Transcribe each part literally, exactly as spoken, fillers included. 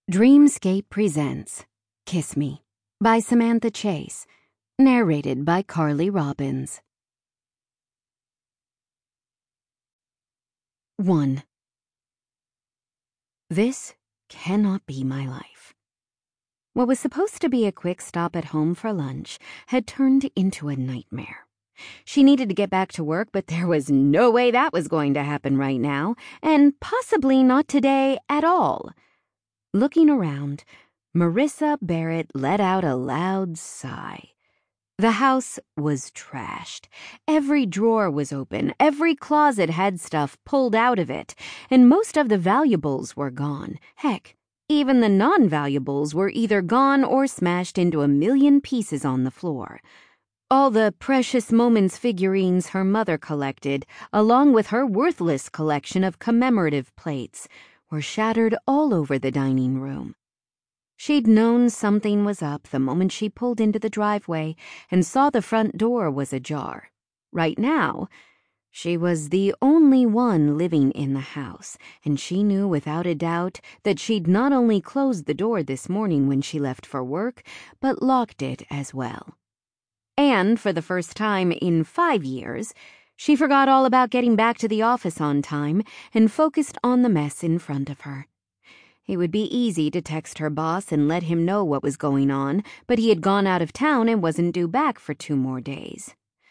Dreamscape presents Kiss Me by Samantha Chase, narrated by Carly Robbins. one. This cannot be my life. What was supposed to be a quick stop at home for lunch had turned into a nightmare. She needed to get back to work, but there was no way that was going to happen right now, and possibly not today at all. Looking around, Marissa Barrett let out a loud sigh. The house was trashed. Every drawer was open, every closet had stuff pulled out of it, and most of the valuables were gone. Heck, even the non-valuables were either gone or smashed into a million pieces on the floor. All the Precious Moments figurines her mother collected, along with her worthless collection of commemorative plates, were shattered all over the dining room. She'd known something was up the moment she pulled into the driveway and saw the front door was ajar. Right now, she was the only one living in the house, and she knew without a doubt that she'd not only closed the door this morning when she left for work, but locked it as well. And for the first time in five years, she forgot all about getting back to the office on time and focused on the mess in front of her. It would be easy to text her boss and let him know what was going on, but he had gone out of town and wasn't due back for two more days.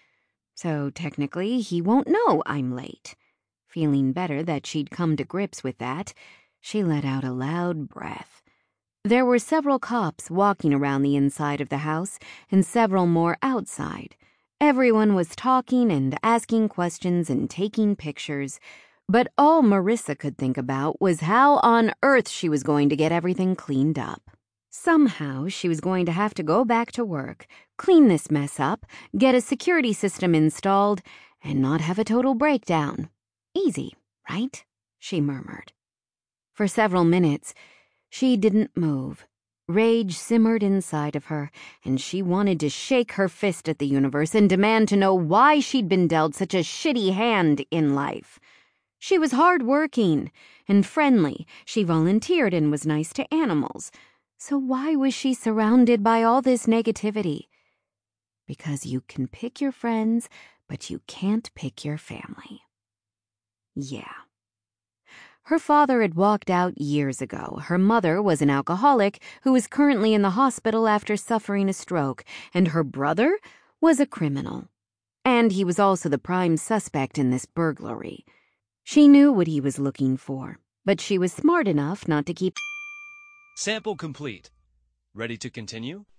So technically, he won't know I'm late. Feeling better that she'd come to grips with that, she let out a loud breath. There were several cops walking around the inside of the house and several more outside. Everyone was talking and asking questions and taking pictures, but all Marissa could think about was how on earth she was going to get everything cleaned up. Somehow she was going to have to go back to work, clean this mess up, get a security system installed, and not have a total breakdown. Easy, right? She murmured. For several minutes, she didn't move. Rage simmered inside of her, and she wanted to shake her fist at the universe and demand to know why she'd been dealt such a shitty hand in life. She was hardworking and friendly. She volunteered and was nice to animals. So why was she surrounded by all this negativity? Because you can pick your friends, but you can't pick your family. Yeah. Her father had walked out years ago. Her mother was an alcoholic who was currently in the hospital after suffering a stroke, and her brother was a criminal. And he was also the prime suspect in this burglary. She knew what he was looking for, but she was smart enough not to keep... Sample complete. Ready to continue?